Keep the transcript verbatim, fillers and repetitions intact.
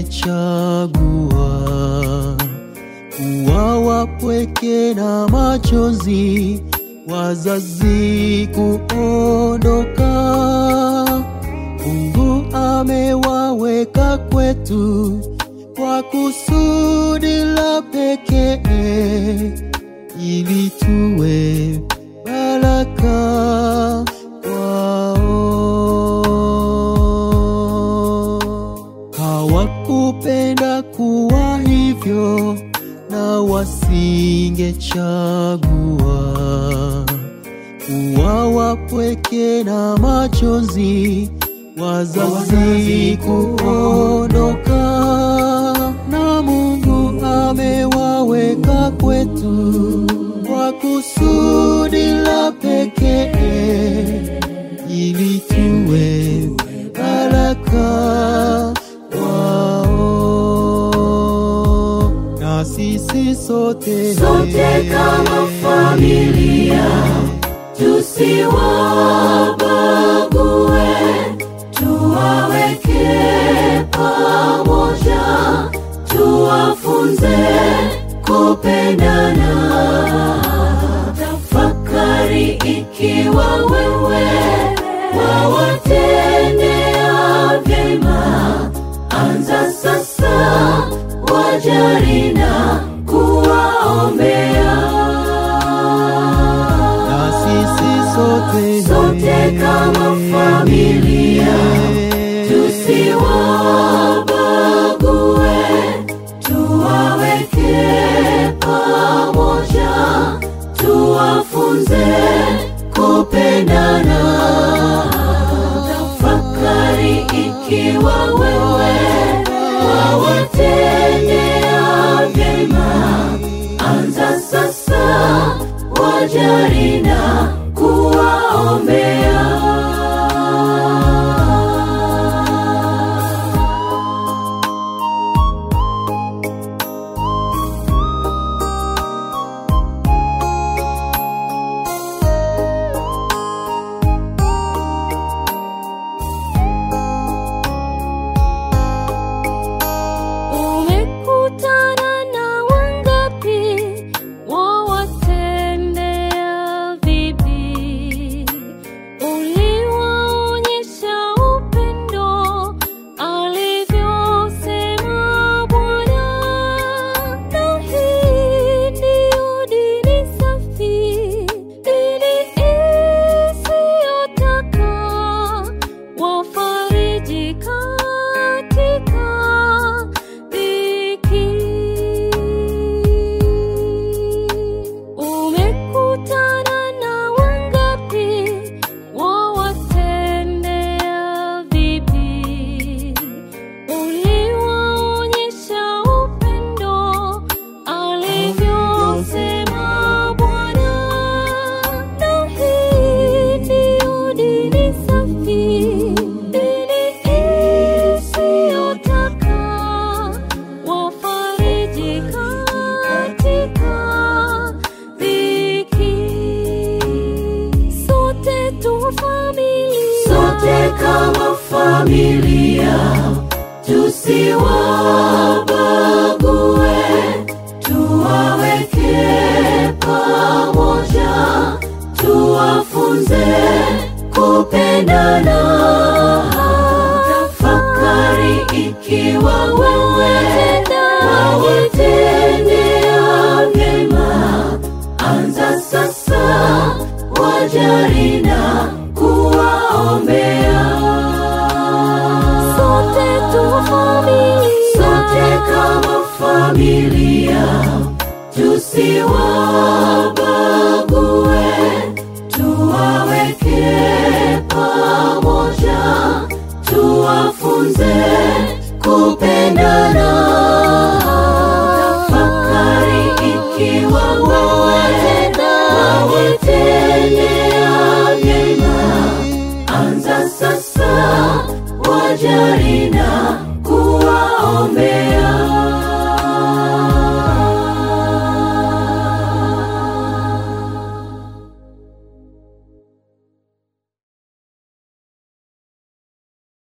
wamechagua kuwa wapweke na machozi, wazazi kuondoka. Mungu amewaweka kwetu kwa kusudi la pekee, ili tuwe baraka kwao. Hawakupenda kuwa hivyo na wasingechagua kuwa wapweke na machozi, wazazi kuondoka. Na Mungu amewaweka kwetu kwa kusudi la pekee, ili tuwe baraka kwao. Na sisi sote sote kama familia tusiwabague, tuwaweke pamoja, tuwafunze kupendana. Tafakari ikiwa wewe wawatendea vyema, anza sasa wajali na kuwaombea. Na sisi sote sote kama familia tusiwabague, tuwaweke pamoja, tuwafunze kupendana. Tafakari ikiwa wewe wawatendea vyema, anza sasa wajali na kuwaombea. Kama familia tusiwabague, tuwaweke pamoja, tuwafunze kupendana. Tafakari ikiwa wewe wawatendea vyema, anza sasa wajali na kuwaombea. Sote kama familia tusiwabague, tuwaweke pamoja, tuwafunze kupendana. Tafakari ikiwa wewe wawatendea vyema, anza sasa wajali na kuwaombea.